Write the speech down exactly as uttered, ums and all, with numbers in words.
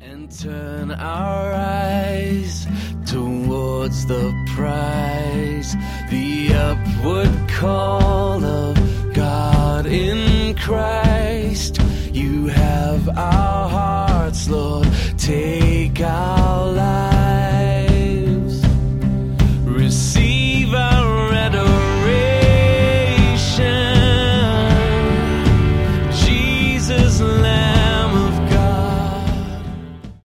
And turn our eyes towards the prize, the upward call.